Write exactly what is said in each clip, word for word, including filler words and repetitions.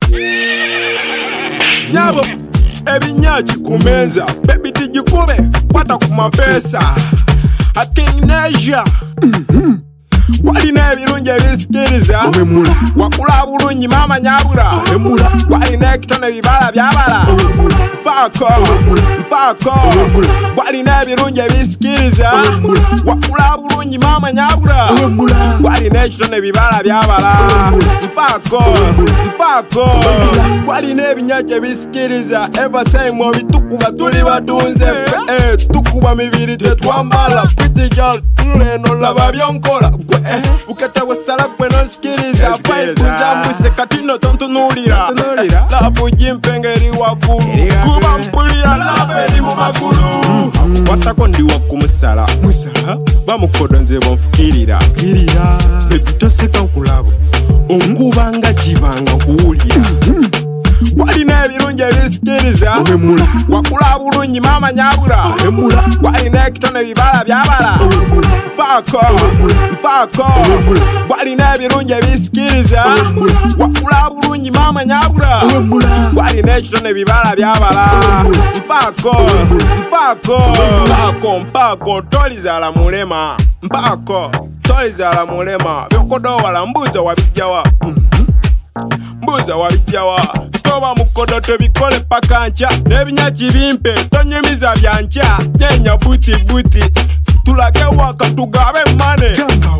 Nyabo ebinyaji kumenza baby tijikube kwata kumapesa akeneja walina ebirungi ebisikiriza wakula bulungi mama nyabula walina ekitone ebibala byabala mpaako mpaako walina ebirungi ebisikiriza wakula bulungi mama nyabula walina ekitone ebibala byabala mpaako mpaako walina ebinyaji ebisikiriza evertime obitukuba tuli batunze tukuba mibiri tetwambala pretty girl tuleno laba byonkola ukete wasala kweno skiriza paipuza mwise katino tontunulira labu jimpengeri wakulu kuba mpulira labeli mu makulu watako ndi wakumusala bamukodonze bonfukirira ebitoseka nkulabo ongubanga jibanga kuwulira walina ebirungi ebisikiriza wakula bulungi mama nyabula walina ekitone ebibala byabala mpaako mpaako walina ebirungi ebisikiriza wakula bulungi mama nyabula walina ekitone ebibala byabala mpaako mpaako mpaako mpaako tolizaala mulema mpaako tolizaala mulema byokodowala mbuuza wabijjawa mbuuza wabijjawa toba mukodo tebikole paka ncha nebinyaji bimpe tonyumiza byancha nyenya buti buti tulage waka tugabe mane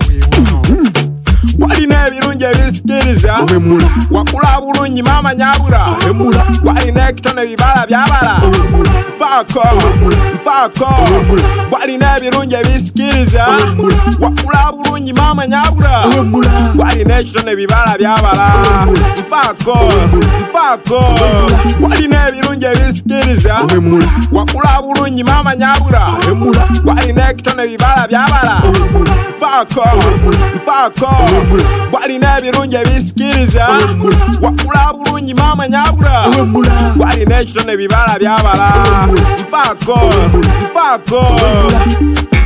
walina ebirungi ebisikiriza wakula bulungi mama nyabula walina ekitone ebibala byabala mpaako mpaako walina ebirungi ebisikiriza wakula bulungi mama nyabula walina ekitone ebibala byabala mpaako mpaako walina ebirungi ebisikiriza wakula bulungi mama nyabula walina ekitone ebibala byabala mpaako mpaako walina ebirungi ebisikiriza wakula bulungi mama nyabula walina ekitone ebibala byabala mpaako mpaako